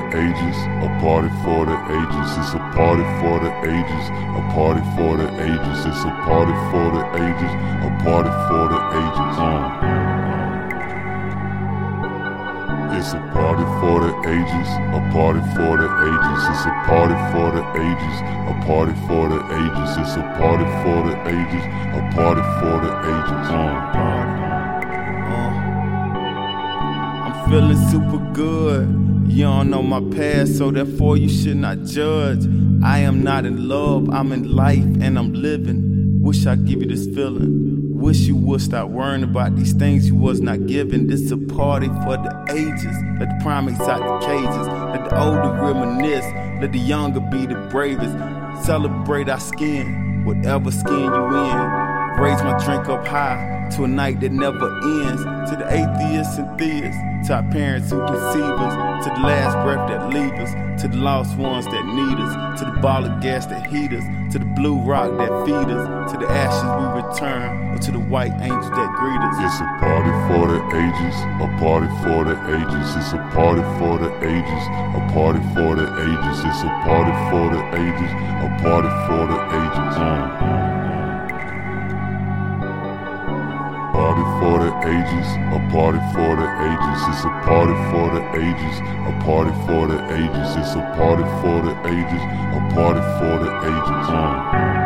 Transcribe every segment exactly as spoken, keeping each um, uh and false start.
ages, a party for the ages. It's a party for the ages, a party for the ages. It's a party for the ages, a party for the ages. Uh. It's a party for the ages, a party for the ages. It's a party for the ages, a party for the ages. It's a party for the ages, a party for the ages. Uh. Uh. I'm feeling super good. You don't know my past, so therefore you should not judge. I am not in love, I'm in life and I'm living. Wish I give you this feeling. Wish you would stop worrying about these things you was not given. This a party for the ages. Let the primates out the cages. Let the older reminisce. Let the younger be the bravest. Celebrate our skin, whatever skin you in. Raise my drink up high to a night that never ends. To the atheists and theists, to our parents who conceive us, to the last breath that leave us, to the lost ones that need us, to the ball of gas that heat us, to the blue rock that feed us, to the ashes we return, or to the white angels that greet us. It's a party for the ages, a party for the ages. It's a party for the ages, a party for the ages. It's a party for the ages, a party for the ages. Uh. Party for the ages, a party for the ages. It's a party for the ages, a party for the ages. It's a party for the ages, a party for the ages. Uh.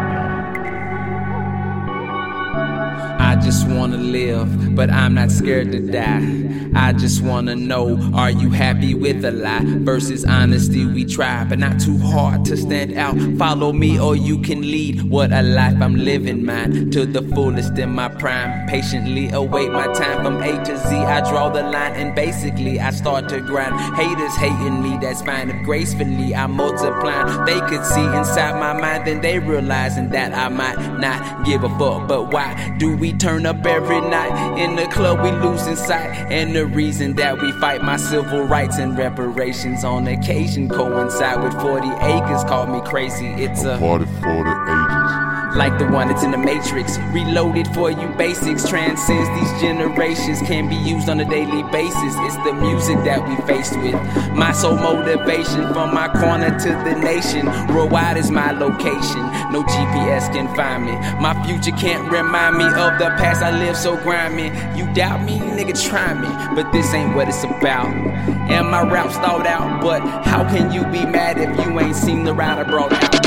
I just wanna live, but I'm not scared to die. I just wanna know, are you happy with a lie? Versus honesty we try, but not too hard to stand out. Follow me or you can lead. What a life I'm living, mine to the fullest in my prime. Patiently await my time from A to Z. I draw the line and basically I start to grind. Haters hating me, that's fine. If gracefully I multiply, they could see inside my mind, then they realizing that I might not give a fuck. But why do we turn up every night? In the club we losing sight, and the reason that we fight my civil rights and reparations on occasion coincide with forty acres. Call me crazy, it's a, a party for the ages. Like the one that's in the Matrix, reloaded for you basics, transcends these generations, can be used on a daily basis. It's the music that we faced with, my sole motivation, from my corner to the nation. Worldwide is my location, no G P S can find me. My future can't remind me of the past, I live so grimy. You doubt me, nigga, try me, but this ain't what it's about. And my raps thought out, but how can you be mad if you ain't seen the route I brought out?